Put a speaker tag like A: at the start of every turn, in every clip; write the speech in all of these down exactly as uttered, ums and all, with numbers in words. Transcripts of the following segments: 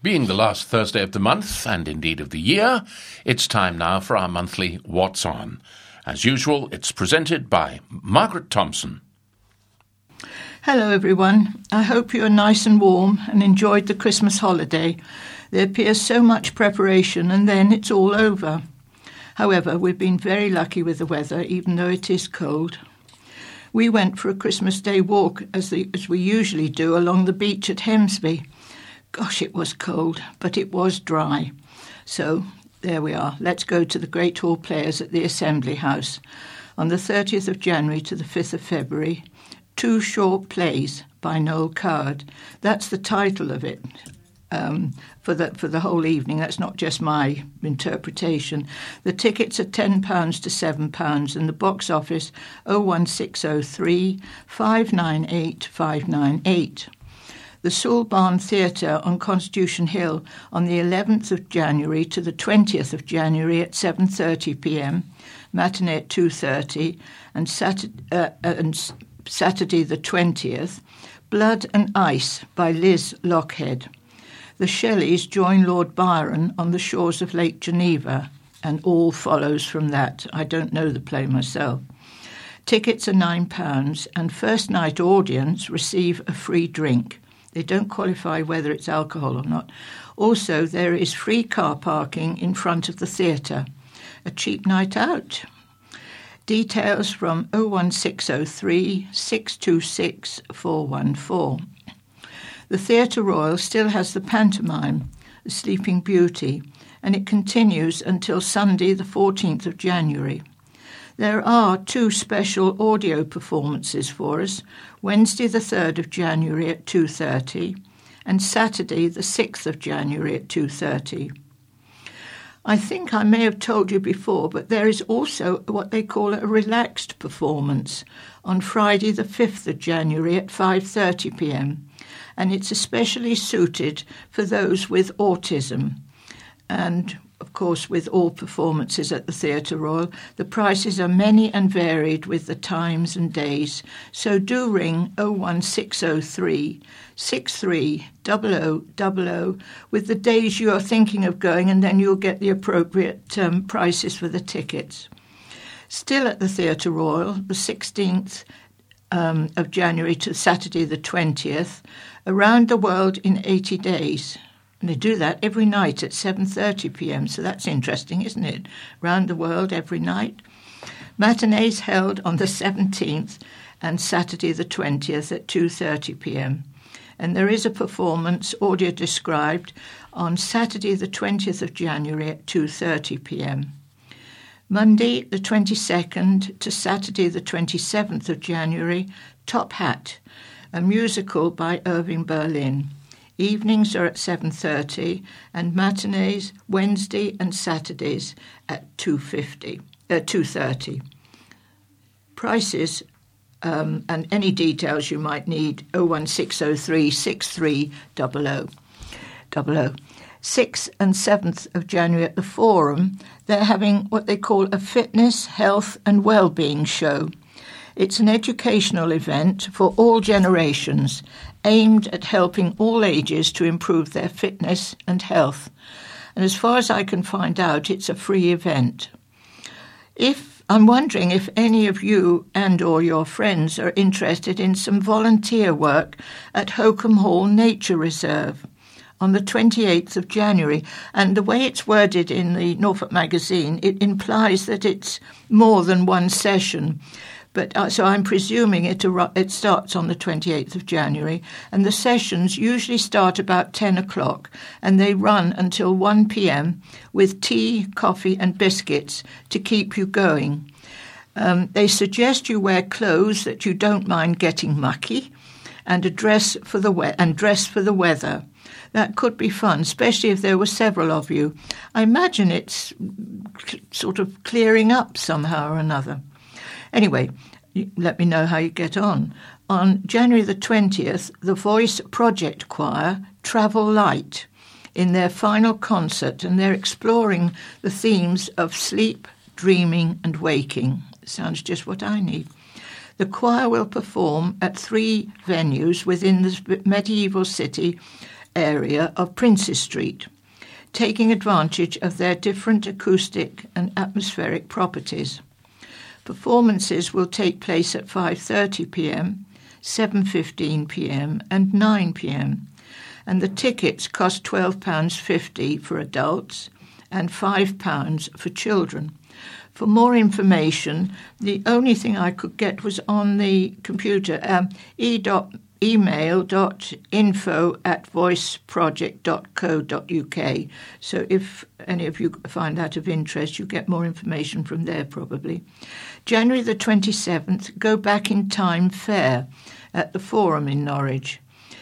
A: Being the last Thursday of the month, and indeed of the year, it's time now for our monthly What's On. As usual, it's presented by Margaret Thompson.
B: Hello everyone. I hope you are nice and warm and enjoyed the Christmas holiday. There appears so much preparation and then it's all over. However, we've been very lucky with the weather, even though it is cold. We went for a Christmas Day walk, as, the, as we usually do, along the beach at Hemsby. Gosh, it was cold, but it was dry. So, there we are. Let's go to the Great Hall Players at the Assembly House. On the thirtieth of January to the fifth of February, Two Short Plays by Noel Coward. That's the title of it. Um, for the for the whole evening. That's not just my interpretation. The tickets are ten pounds to seven pounds and the box office oh one six oh three, five nine eight, five nine eight. The Sewell Barn Theatre on Constitution Hill on the eleventh of January to the twentieth of January at seven thirty p m, matinee at two thirty, and Saturday, uh, and Saturday the twentieth, Blood and Ice by Liz Lockhead. The Shelleys join Lord Byron on the shores of Lake Geneva, and all follows from that. I don't know the play myself. Tickets are nine pounds, and first night audience receive a free drink. They don't qualify whether it's alcohol or not. Also, there is free car parking in front of the theatre. A cheap night out. Details from oh one six oh three, six two six, four one four. The Theatre Royal still has the pantomime, The Sleeping Beauty, and it continues until Sunday the fourteenth of January. There are two special audio performances for us, Wednesday the third of January at two thirty and Saturday the sixth of January at two thirty. I think I may have told you before, but there is also what they call a relaxed performance on Friday the fifth of January at five thirty p m, and it's especially suited for those with autism. And, of course, with all performances at the Theatre Royal, the prices are many and varied with the times and days. So do ring oh one six oh three, six three zero zero zero zero with the days you are thinking of going, and then you'll get the appropriate um, prices for the tickets. Still at the Theatre Royal, the sixteenth um, of January to Saturday the twentieth, Around the World in eighty days. And they do that every night at seven thirty p m, so that's interesting, isn't it? Round the World every night. Matinees held on the seventeenth and Saturday the twentieth at two thirty p m. And there is a performance, audio described, on Saturday the twentieth of January at two thirty p m. Monday the twenty-second to Saturday the twenty-seventh of January, Top Hat, a musical by Irving Berlin. Evenings are at seven thirty and matinees Wednesday and Saturdays at two fifty, uh, two thirty. Prices um, and any details you might need, oh one six oh three, six three zero zero zero zero. sixth and seventh of January at the Forum, they're having what they call a fitness, health and well-being show. It's an educational event for all generations, aimed at helping all ages to improve their fitness and health. And as far as I can find out, it's a free event. If I'm wondering if any of you and or your friends are interested in some volunteer work at Hokum Hall Nature Reserve on the twenty-eighth of January. And the way it's worded in the Norfolk Magazine, it implies that it's more than one session. But uh, so I'm presuming it, ar- it starts on the twenty-eighth of January, and the sessions usually start about ten o'clock, and they run until one p m with tea, coffee and biscuits to keep you going. Um, they suggest you wear clothes that you don't mind getting mucky, and a dress for the we- and dress for the weather. That could be fun, especially if there were several of you. I imagine it's sort of clearing up somehow or another. Anyway, let me know how you get on. On January the twentieth, the Voice Project Choir Travel Light in their final concert, and they're exploring the themes of sleep, dreaming and waking. Sounds just what I need. The choir will perform at three venues within the medieval city area of Princes Street, taking advantage of their different acoustic and atmospheric properties. Performances will take place at five thirty p m, seven fifteen p m and nine p m, and the tickets cost twelve pounds fifty for adults and five pounds for children. For more information, the only thing I could get was on the computer, um, e dot email dot info at voiceproject dot co dot uk. So if any of you find that of interest, you get more information from there probably. January the twenty-seventh, Go Back in Time Fair at the Forum in Norwich.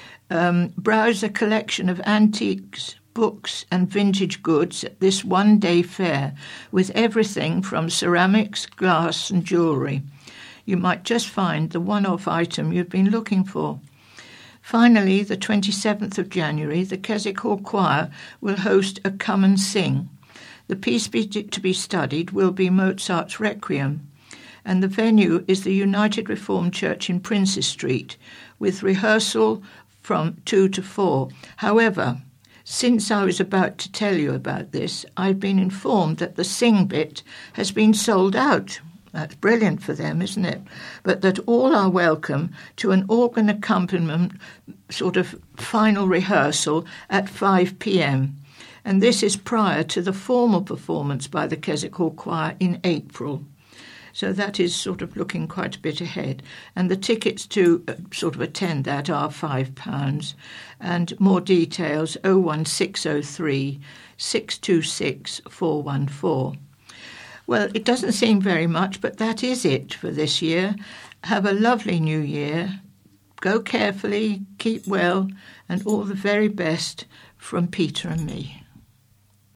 B: Um, browse a collection of antiques, books and vintage goods at this one-day fair with everything from ceramics, glass and jewellery. You might just find the one-off item you've been looking for. Finally, the twenty-seventh of January, the Keswick Hall Choir will host a Come and Sing. The piece be to be studied will be Mozart's Requiem, and the venue is the United Reformed Church in Princes Street, with rehearsal from two to four. However, since I was about to tell you about this, I've been informed that the sing bit has been sold out. That's brilliant for them, isn't it? But that all are welcome to an organ accompaniment sort of final rehearsal at five p m. And this is prior to the formal performance by the Keswick Hall Choir in April. So that is sort of looking quite a bit ahead. And the tickets to uh, sort of attend that are five pounds. And more details, oh one six oh three, six two six, four one four. Well, it doesn't seem very much, but that is it for this year. Have a lovely new year. Go carefully, keep well, and all the very best from Peter and me.